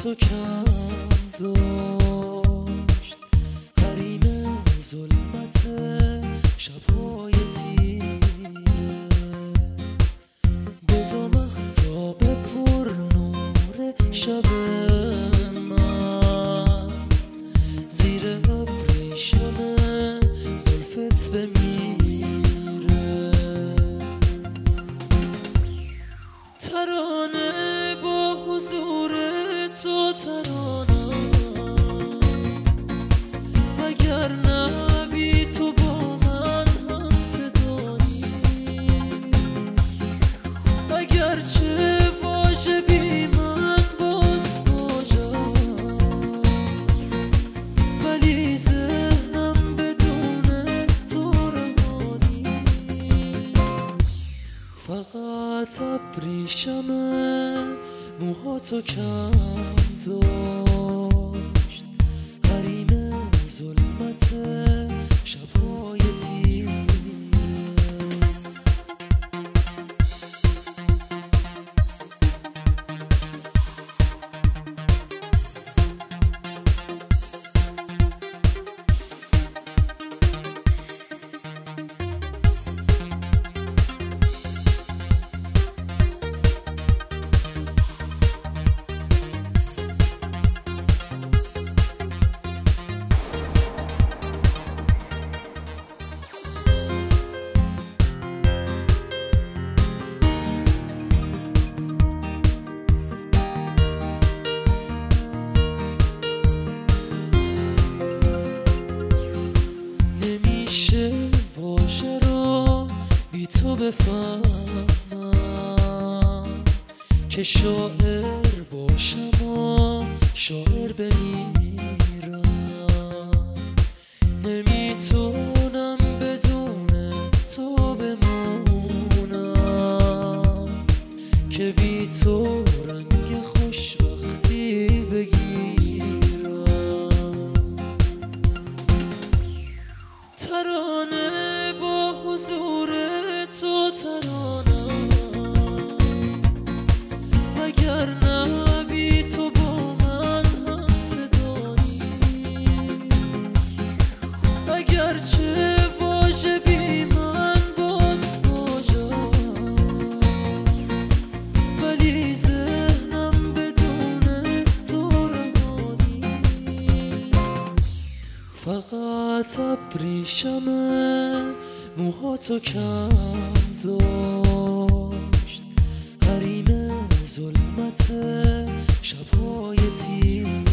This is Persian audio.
موهاتو کم داشت حریم ظلمت شبهای تیره بزا مهتاب پر نور شب من زیر ابریشم زلفت بمیره ترانه با حضور تو ترانه اگر نبی تو با من هم صدایی اگر چه واژه بی من باز واژه ولی ذهنم بدون تو رهانی فقط ابریشم موهاتو کم داشت حریم ظلمت شبهای تیره واژه را بی تو بفهمم که شاعر باشم و شاعر بمیرم نمیتونم بدون تو بمونم که بی تو رنگ خوشبختی بگیرم ترانه با حضور تو ترانه اگر نبی تو با من هم صدایی اگر چه واژه بی من باز واژه ولی ذهنم بدون تو رهانی فقط ابریشم موهاتو کم داشت حریم ظلمت شبهای تیره